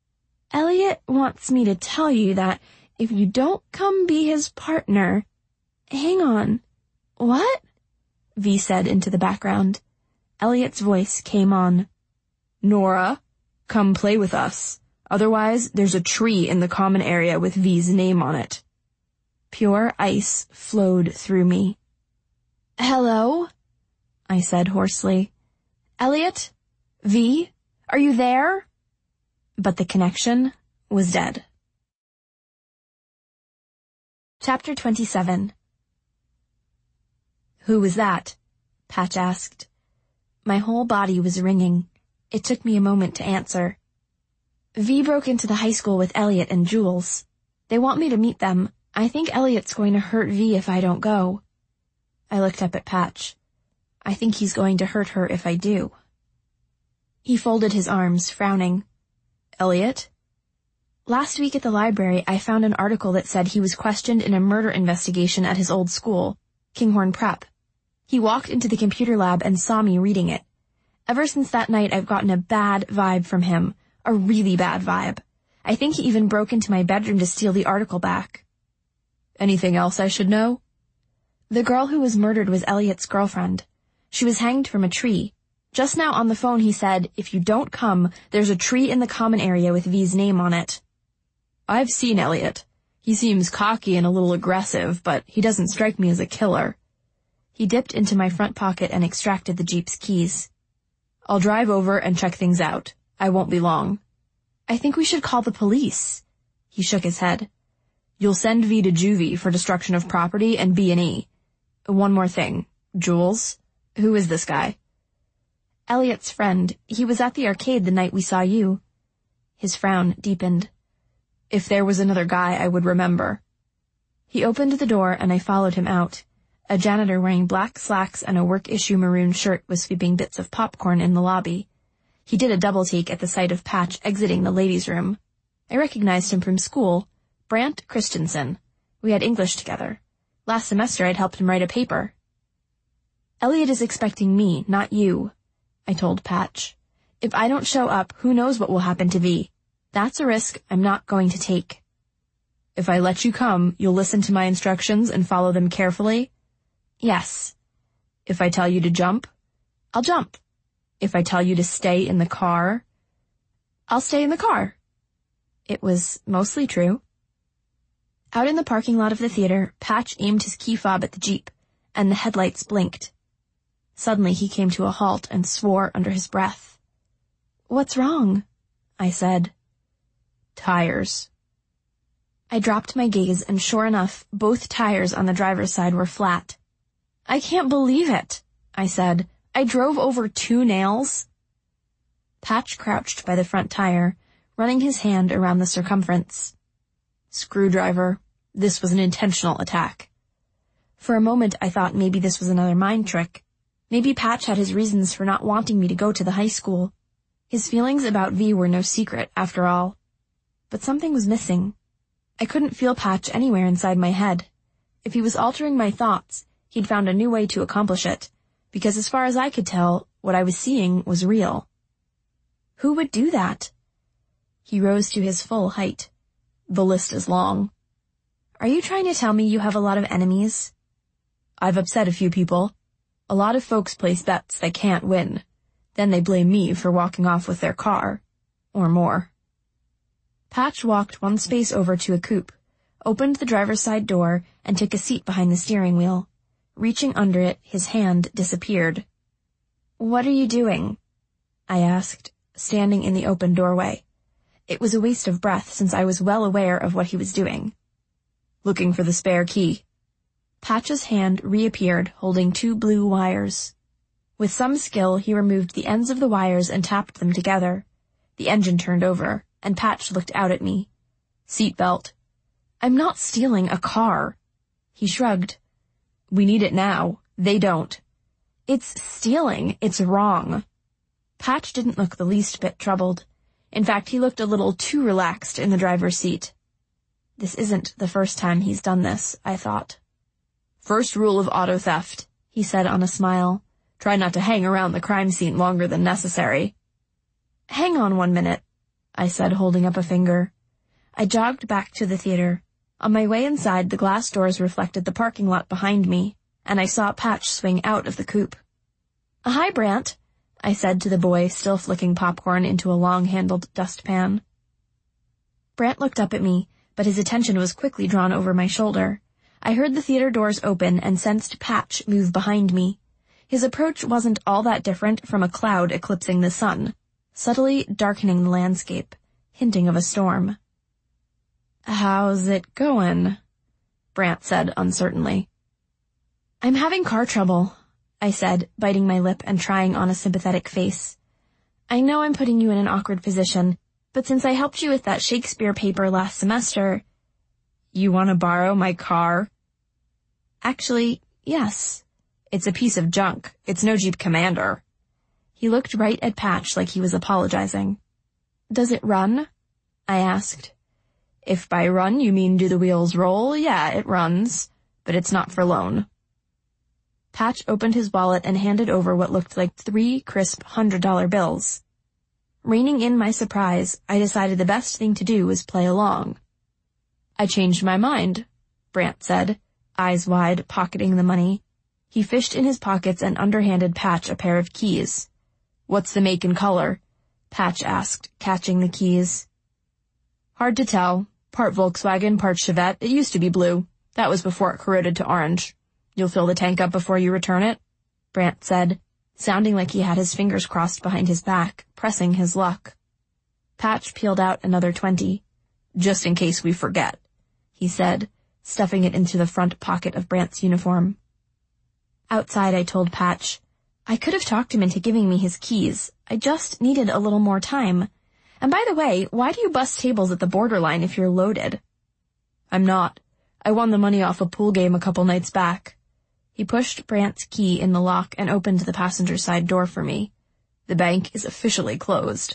Elliot wants me to tell you that if you don't come be his partner... Hang on. What? V said into the background. Elliot's voice came on. Nora, come play with us. Otherwise, there's a tree in the common area with V's name on it. Pure ice flowed through me. Hello? I said hoarsely. Elliot? V? Are you there? But the connection was dead. Chapter 27. Who was that? Patch asked. My whole body was ringing. It took me a moment to answer. V broke into the high school with Elliot and Jules. They want me to meet them. I think Elliot's going to hurt V if I don't go. I looked up at Patch. I think he's going to hurt her if I do. He folded his arms, frowning. Elliot? Last week at the library, I found an article that said he was questioned in a murder investigation at his old school, Kinghorn Prep. He walked into the computer lab and saw me reading it. Ever since that night, I've gotten a bad vibe from him, a really bad vibe. I think he even broke into my bedroom to steal the article back. Anything else I should know? The girl who was murdered was Elliot's girlfriend. She was hanged from a tree. Just now on the phone he said, if you don't come, there's a tree in the common area with V's name on it. I've seen Elliot. He seems cocky and a little aggressive, but he doesn't strike me as a killer. He dipped into my front pocket and extracted the Jeep's keys. I'll drive over and check things out. I won't be long. I think we should call the police. He shook his head. You'll send V to juvie for destruction of property and B&E. One more thing. Jules? Who is this guy? Elliot's friend. He was at the arcade the night we saw you. His frown deepened. If there was another guy, I would remember. He opened the door and I followed him out. A janitor wearing black slacks and a work-issue maroon shirt was sweeping bits of popcorn in the lobby. He did a double-take at the sight of Patch exiting the ladies' room. I recognized him from school. Brant Christensen. We had English together. Last semester I'd helped him write a paper. Elliot is expecting me, not you, I told Patch. If I don't show up, who knows what will happen to V. That's a risk I'm not going to take. If I let you come, you'll listen to my instructions and follow them carefully? Yes. If I tell you to jump? I'll jump. If I tell you to stay in the car? I'll stay in the car. It was mostly true. Out in the parking lot of the theater, Patch aimed his key fob at the Jeep, and the headlights blinked. Suddenly he came to a halt and swore under his breath. What's wrong? I said. Tires. I dropped my gaze, and sure enough, both tires on the driver's side were flat. I can't believe it, I said. I drove over 2 nails. Patch crouched by the front tire, running his hand around the circumference. Screwdriver. This was an intentional attack. For a moment I thought maybe this was another mind trick. Maybe Patch had his reasons for not wanting me to go to the high school. His feelings about V were no secret, after all. But something was missing. I couldn't feel Patch anywhere inside my head. If he was altering my thoughts, he'd found a new way to accomplish it, because as far as I could tell, what I was seeing was real. Who would do that? He rose to his full height. The list is long. Are you trying to tell me you have a lot of enemies? I've upset a few people. A lot of folks place bets they can't win. Then they blame me for walking off with their car. Or more. Patch walked one space over to a coupe, opened the driver's side door, and took a seat behind the steering wheel. Reaching under it, his hand disappeared. What are you doing? I asked, standing in the open doorway. It was a waste of breath since I was well aware of what he was doing. Looking for the spare key. Patch's hand reappeared, holding 2 blue wires. With some skill, he removed the ends of the wires and tapped them together. The engine turned over, and Patch looked out at me. Seatbelt. I'm not stealing a car. He shrugged. We need it now. They don't. It's stealing. It's wrong. Patch didn't look the least bit troubled. In fact, he looked a little too relaxed in the driver's seat. This isn't the first time he's done this, I thought. First rule of auto theft, he said on a smile. Try not to hang around the crime scene longer than necessary. Hang on 1 minute, I said, holding up a finger. I jogged back to the theater. On my way inside, the glass doors reflected the parking lot behind me, and I saw Patch swing out of the coupe. Hi, Brant, I said to the boy still flicking popcorn into a long-handled dustpan. Brant looked up at me, but his attention was quickly drawn over my shoulder. I heard the theater doors open and sensed Patch move behind me. His approach wasn't all that different from a cloud eclipsing the sun, subtly darkening the landscape, hinting of a storm. How's it going? Brant said uncertainly. I'm having car trouble, I said, biting my lip and trying on a sympathetic face. I know I'm putting you in an awkward position, but since I helped you with that Shakespeare paper last semester... You want to borrow my car? Actually, yes. It's a piece of junk. It's no Jeep Commander. He looked right at Patch like he was apologizing. Does it run? I asked. If by run you mean do the wheels roll, yeah, it runs. But it's not for loan. Patch opened his wallet and handed over what looked like 3 crisp $100 bills. Reining in my surprise, I decided the best thing to do was play along. I changed my mind, Brant said, eyes wide, pocketing the money. He fished in his pockets and underhanded Patch a pair of keys. What's the make and color? Patch asked, catching the keys. Hard to tell. Part Volkswagen, part Chevette. It used to be blue. That was before it corroded to orange. You'll fill the tank up before you return it? Brant said, sounding like he had his fingers crossed behind his back, pressing his luck. Patch peeled out another 20. "Just in case we forget," he said, stuffing it into the front pocket of Brant's uniform. Outside, I told Patch, I could have talked him into giving me his keys. I just needed a little more time. And by the way, why do you bust tables at the Borderline if you're loaded? "I'm not. I won the money off a pool game a couple nights back." He pushed Brant's key in the lock and opened the passenger side door for me. "The bank is officially closed."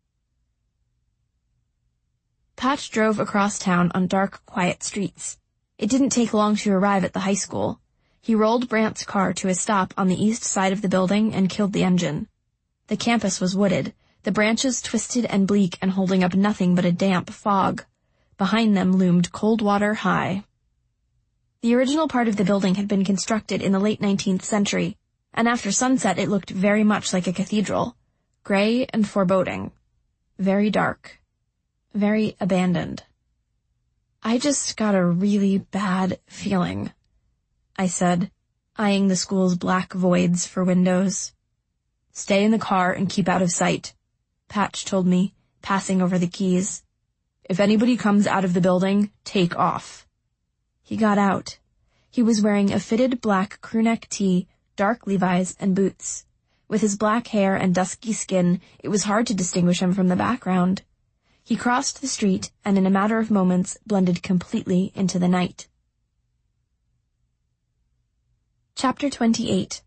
Patch drove across town on dark, quiet streets. It didn't take long to arrive at the high school. He rolled Brant's car to a stop on the east side of the building and killed the engine. The campus was wooded, the branches twisted and bleak and holding up nothing but a damp fog. Behind them loomed Coldwater High. The original part of the building had been constructed in the late 19th century, and after sunset it looked very much like a cathedral, gray and foreboding, very dark, very abandoned. "I just got a really bad feeling," I said, eyeing the school's black voids for windows. "Stay in the car and keep out of sight," Patch told me, passing over the keys. "If anybody comes out of the building, take off." He got out. He was wearing a fitted black crewneck tee, dark Levi's, and boots. With his black hair and dusky skin, it was hard to distinguish him from the background. He crossed the street and in a matter of moments blended completely into the night. Chapter 28.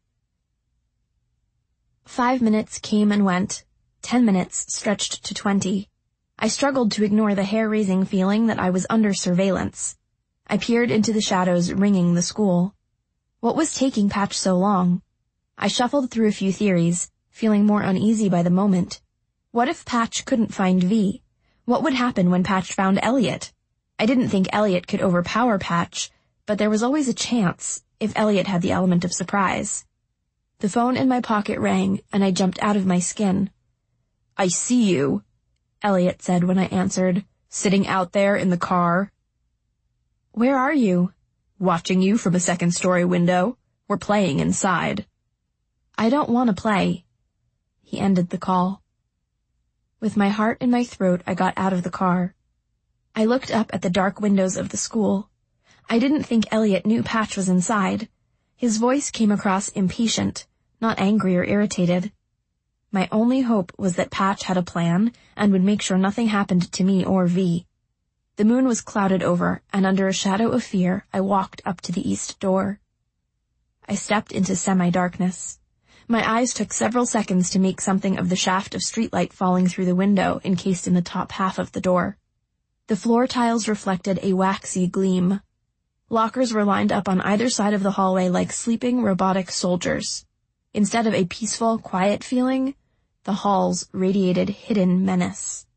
5 minutes came and went. 10 minutes stretched to 20. I struggled to ignore the hair-raising feeling that I was under surveillance. I peered into the shadows ringing the school. What was taking Patch so long? I shuffled through a few theories, feeling more uneasy by the moment. What if Patch couldn't find V? What would happen when Patch found Elliot? I didn't think Elliot could overpower Patch, but there was always a chance if Elliot had the element of surprise. The phone in my pocket rang, and I jumped out of my skin. "I see you," Elliot said when I answered, "sitting out there in the car." "Where are you?" "Watching you from a second-story window. We're playing inside." "I don't want to play." He ended the call. With my heart in my throat, I got out of the car. I looked up at the dark windows of the school. I didn't think Elliot knew Patch was inside. His voice came across impatient, not angry or irritated. My only hope was that Patch had a plan and would make sure nothing happened to me or V. The moon was clouded over, and under a shadow of fear, I walked up to the east door. I stepped into semi-darkness. My eyes took several seconds to make something of the shaft of streetlight falling through the window encased in the top half of the door. The floor tiles reflected a waxy gleam. Lockers were lined up on either side of the hallway like sleeping robotic soldiers. Instead of a peaceful, quiet feeling, the halls radiated hidden menace.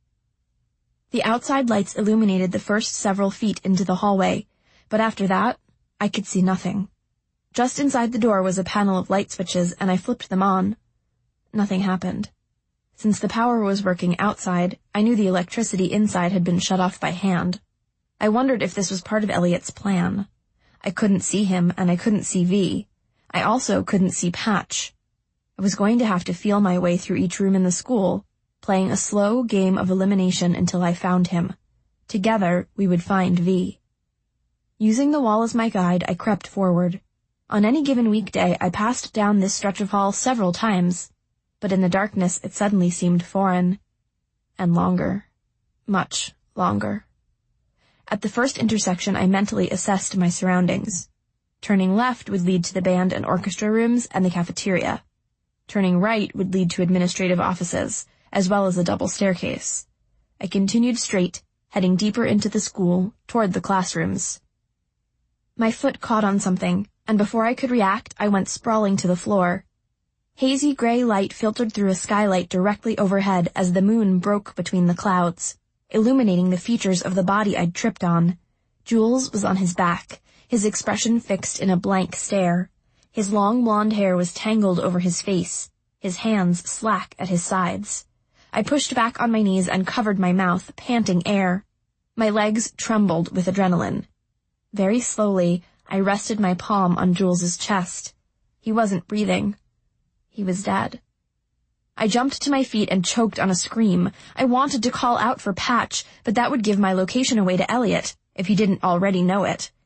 The outside lights illuminated the first several feet into the hallway, but after that, I could see nothing. Just inside the door was a panel of light switches, and I flipped them on. Nothing happened. Since the power was working outside, I knew the electricity inside had been shut off by hand. I wondered if this was part of Elliot's plan. I couldn't see him, and I couldn't see V. I also couldn't see Patch. I was going to have to feel my way through each room in the school, playing a slow game of elimination until I found him. Together, we would find V. Using the wall as my guide, I crept forward. On any given weekday, I passed down this stretch of hall several times, but in the darkness it suddenly seemed foreign. And longer. Much longer. At the first intersection, I mentally assessed my surroundings. Turning left would lead to the band and orchestra rooms and the cafeteria. Turning right would lead to administrative offices, as well as a double staircase. I continued straight, heading deeper into the school, toward the classrooms. My foot caught on something, and before I could react, I went sprawling to the floor. Hazy gray light filtered through a skylight directly overhead as the moon broke between the clouds, illuminating the features of the body I'd tripped on. Jules was on his back, his expression fixed in a blank stare. His long blonde hair was tangled over his face, his hands slack at his sides. I pushed back on my knees and covered my mouth, panting air. My legs trembled with adrenaline. Very slowly, I rested my palm on Jules's chest. He wasn't breathing. He was dead. I jumped to my feet and choked on a scream. I wanted to call out for Patch, but that would give my location away to Elliot, if he didn't already know it.